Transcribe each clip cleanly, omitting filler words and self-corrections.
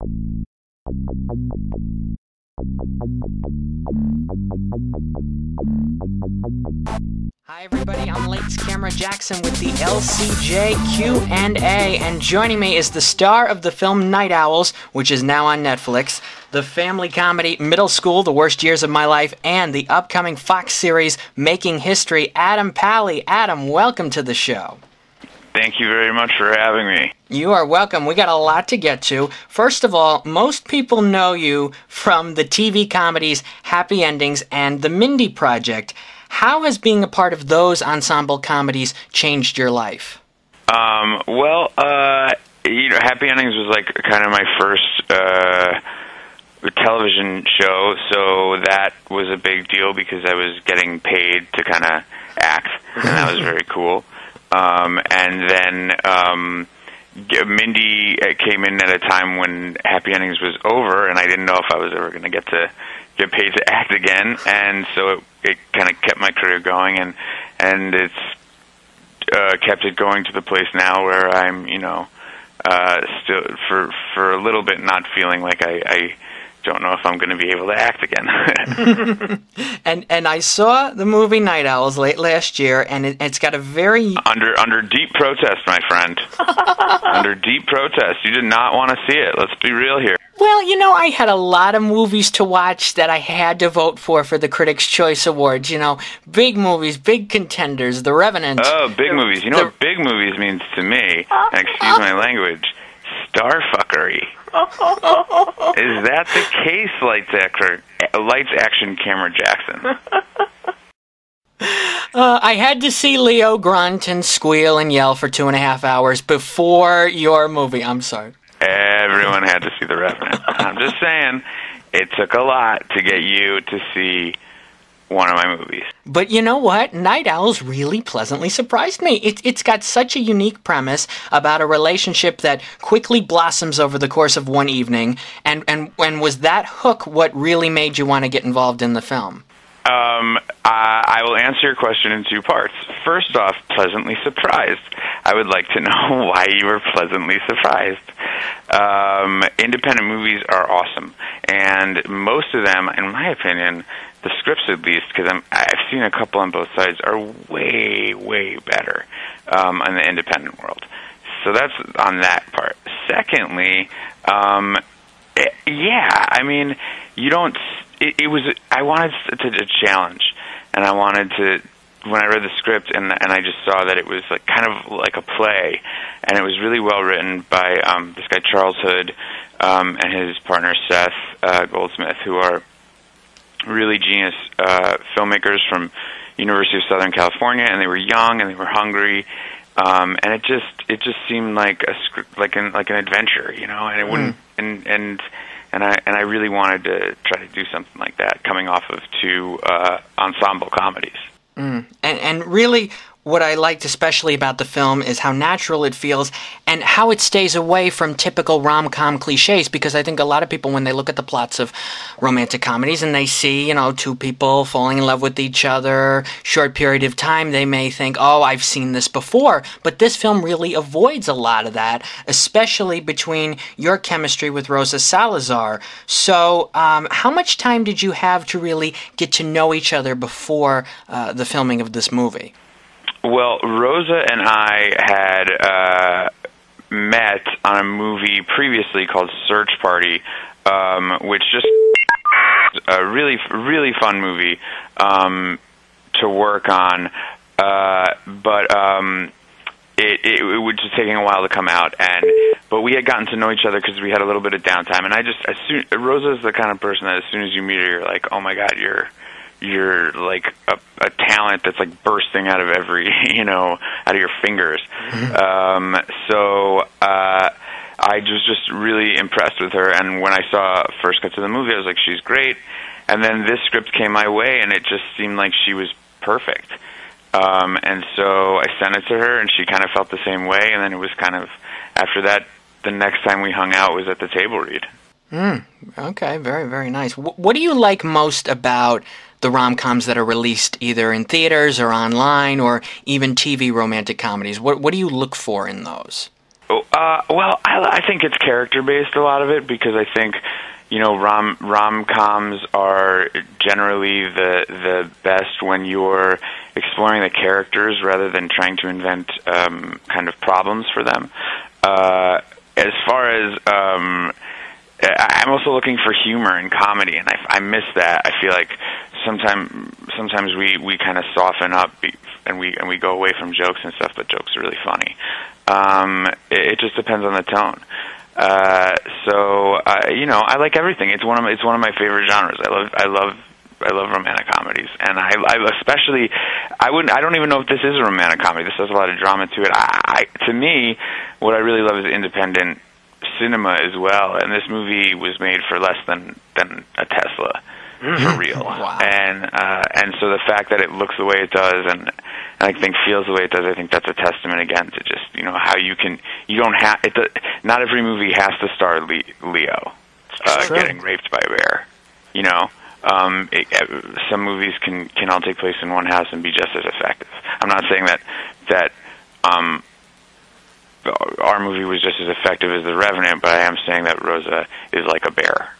Hi everybody, I'm Lights Camera Jackson with the LCJ Q&A, and joining me is the star of the film Night Owls, which is now on Netflix, the family comedy Middle School, The Worst Years of My Life, and the upcoming Fox series Making History, Adam Pally. Adam, welcome to the show. Thank you very much for having me. You are welcome. We got a lot to get to. First of all, most people know you from the TV comedies Happy Endings and The Mindy Project. How has being a part of those ensemble comedies changed your life? Happy Endings was like kind of my first television show, so that was a big deal because I was getting paid to kind of act, and that was very cool. And then Mindy came in at a time when Happy Endings was over, and I didn't know if I was ever going to get paid to act again, and so it kind of kept my career going, and it's kept it going to the place now where I'm, still for a little bit not feeling like I don't know if I'm going to be able to act again. And I saw the movie Night Owls late last year, and it's got a very... Under deep protest, my friend. Under deep protest. You did not want to see it. Let's be real here. Well, I had a lot of movies to watch that I had to vote for the Critics' Choice Awards. Big movies, big contenders, The Revenant. Oh, big movies. You know what big movies means to me? And excuse my language. Starfuckery. Is that the case, Lights Action Camera Jackson? I had to see Leo grunt and squeal and yell for 2.5 hours before your movie. I'm sorry. Everyone had to see The Revenant. I'm just saying, it took a lot to get you to see one of my movies. But you know what? Night Owls really pleasantly surprised me. It's got such a unique premise about a relationship that quickly blossoms over the course of one evening. And was that hook what really made you want to get involved in the film? I will answer your question in two parts. First off, pleasantly surprised. I would like to know why you were pleasantly surprised. Independent movies are awesome, and most of them, in my opinion, the scripts at least, because I've seen a couple on both sides, are way, way better in the independent world. So that's on that part. Secondly, I wanted to challenge, and I wanted to, when I read the script and I just saw that it was like kind of like a play, and it was really well written by this guy Charles Hood and his partner Seth Goldsmith, who are really genius filmmakers from University of Southern California, and they were young and they were hungry, and it just seemed like an adventure, and it wouldn't and I really wanted to try to do something like that, coming off of two ensemble comedies. And really, what I liked especially about the film is how natural it feels and how it stays away from typical rom-com cliches, because I think a lot of people, when they look at the plots of romantic comedies and they see, two people falling in love with each other, short period of time, they may think, oh, I've seen this before. But this film really avoids a lot of that, especially between your chemistry with Rosa Salazar. So how much time did you have to really get to know each other before the filming of this movie? Well, Rosa and I had met on a movie previously called Search Party, which just a really, really fun movie to work on, but it was just taking a while to come out. But we had gotten to know each other because we had a little bit of downtime, and Rosa's the kind of person that as soon as you meet her, you're like, oh my God, you're like a talent that's like bursting out of every, out of your fingers. So I was just really impressed with her. And when I saw first cut to the movie, I was like, she's great. And then this script came my way, and it just seemed like she was perfect. And so I sent it to her, and she kind of felt the same way. And then it was kind of, after that, the next time we hung out was at the table read. Okay, very, very nice. What do you like most about the rom-coms that are released either in theaters or online or even TV romantic comedies? What do you look for in those? Well, I think it's character-based, a lot of it, because I think, rom-coms are generally the best when you're exploring the characters rather than trying to invent kind of problems for them. As far as I'm also looking for humor and comedy, and I miss that. I feel like sometimes we kind of soften up and we go away from jokes and stuff, but jokes are really funny. It just depends on the tone. I like everything. It's one of my favorite genres. I love romantic comedies, and I don't even know if this is a romantic comedy. This has a lot of drama to it. To me, what I really love is independent cinema as well, and this movie was made for less than a Tesla, for real. Wow. And so the fact that it looks the way it does, and I think feels the way it does, I think that's a testament again to just how not every movie has to star Leo getting raped by a bear. Some movies can all take place in one house and be just as effective. I'm not saying that our movie was just as effective as The Revenant, but I am saying that Rosa is like a bear.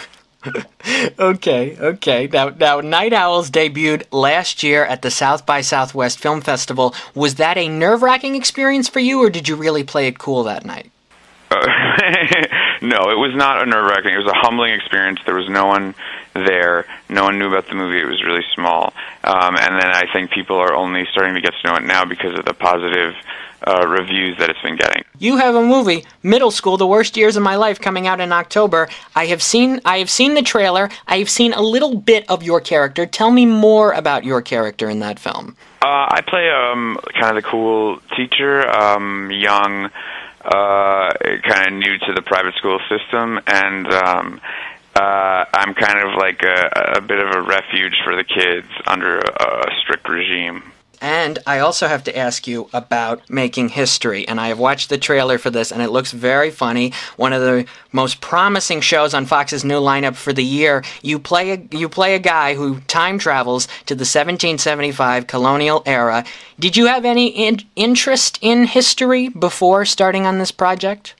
Okay. Now, Night Owls debuted last year at the South by Southwest Film Festival. Was that a nerve-wracking experience for you, or did you really play it cool that night? No, it was not a nerve-wracking. It was a humbling experience. There was no one there. No one knew about the movie. It was really small. And then I think people are only starting to get to know it now because of the positive reviews that it's been getting. You have a movie, Middle School: The Worst Years of My Life, coming out in October. I have seen the trailer. I have seen a little bit of your character. Tell me more about your character in that film. I play kind of the cool teacher, young, kind of new to the private school system, and I'm kind of like a bit of a refuge for the kids under a strict regime. And I also have to ask you about Making History, and I have watched the trailer for this, and it looks very funny. One of the most promising shows on Fox's new lineup for the year. You play a guy who time travels to the 1775 colonial era. Did you have any interest in history before starting on this project?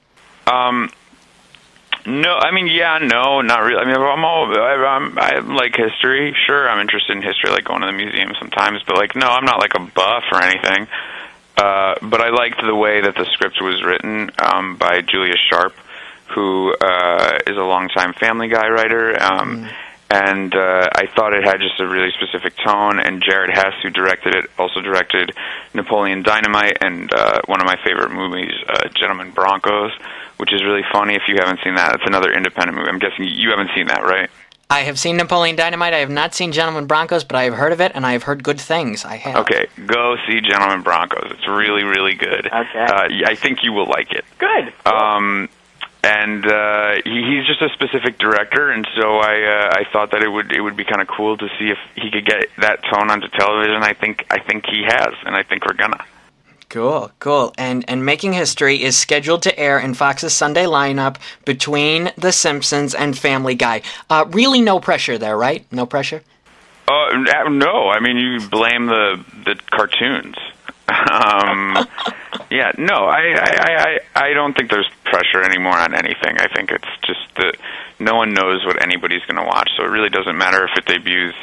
No, no, not really. I like history. Sure, I'm interested in history, like going to the museum sometimes, but no, I'm not like a buff or anything. But I liked the way that the script was written by Julia Sharp, who is a longtime Family Guy writer, and I thought it had just a really specific tone. And Jared Hess, who directed it, also directed Napoleon Dynamite and one of my favorite movies, Gentlemen Broncos, which is really funny. If you haven't seen that, it's another independent movie. I'm guessing you haven't seen that, right? I have seen Napoleon Dynamite. I have not seen Gentlemen Broncos, but I have heard of it, and I have heard good things. I have. Okay, go see Gentlemen Broncos. It's really, really good. Okay. I think you will like it. Good. And he's just a specific director, and so I thought that it would be kind of cool to see if he could get that tone onto television. I think he has, and I think we're gonna. Cool. And Making History is scheduled to air in Fox's Sunday lineup between The Simpsons and Family Guy. Really no pressure there, right? No pressure? No. I mean, you blame the cartoons. Yeah, no, I don't think there's pressure anymore on anything. I think it's just that no one knows what anybody's going to watch, so it really doesn't matter if it debuts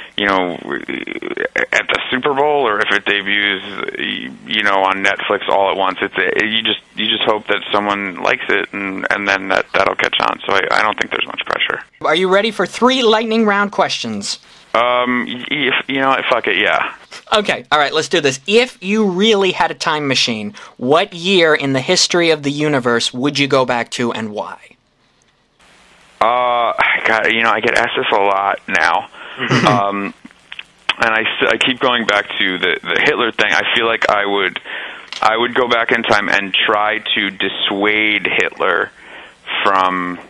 at the Super Bowl or if it debuts, on Netflix all at once. You just hope that someone likes it and then that'll catch on. So I don't think there's much pressure. Are you ready for 3 lightning round questions? Fuck it, yeah. Okay, all right, let's do this. If you really had a time machine, what year in the history of the universe would you go back to and why? I get asked this a lot now. And I keep going back to the Hitler thing. I feel like I would go back in time and try to dissuade Hitler from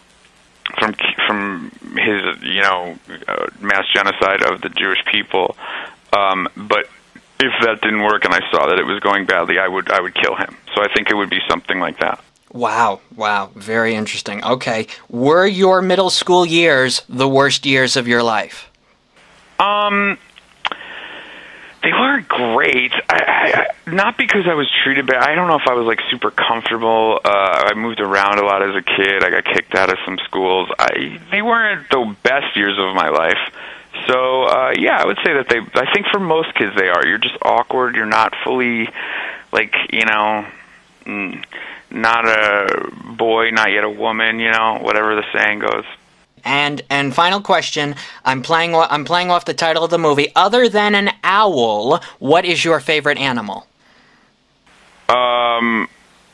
his mass genocide of the Jewish people. But if that didn't work and I saw that it was going badly, I would kill him. So I think it would be something like that. Wow, very interesting. Okay, were your middle school years the worst years of your life? They weren't great. Not because I was treated bad. I don't know if I was like super comfortable. I moved around a lot as a kid. I got kicked out of some schools. They weren't the best years of my life. So yeah, I would say that I think for most kids they are. You're just awkward. You're not fully like not a boy, not yet a woman. Whatever the saying goes. And final question, I'm playing off the title of the movie. Other than an owl, what is your favorite animal? I'm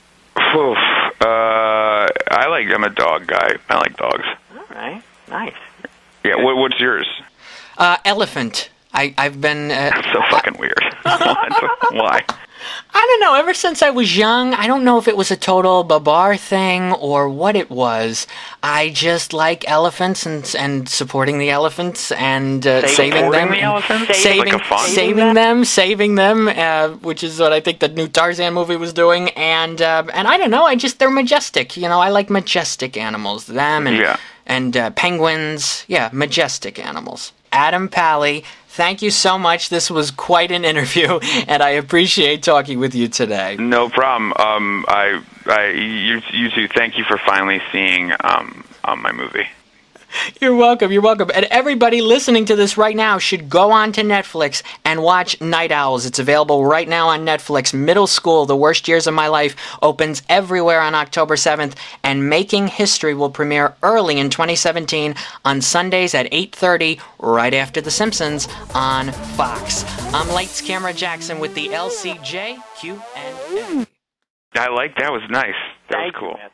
a dog guy. I like dogs. All right, nice. Yeah, what's yours? Elephant. I've been... That's so fucking weird. Why? I don't know. Ever since I was young, I don't know if it was a total Babar thing or what it was. I just like elephants and supporting the elephants and saving them. The elephants? Saving them, which is what I think the new Tarzan movie was doing. And I don't know. They're majestic. I like majestic animals. Them and penguins. Yeah, majestic animals. Adam Pally, thank you so much. This was quite an interview, and I appreciate talking with you today. No problem. You two, thank you for finally seeing my movie. You're welcome. And everybody listening to this right now should go on to Netflix and watch Night Owls. It's available right now on Netflix. Middle School, The Worst Years of My Life, opens everywhere on October 7th, and Making History will premiere early in 2017 on Sundays at 8:30, right after The Simpsons on Fox. I'm Lights Camera Jackson with the LCJ Q&A. That was nice. That was cool.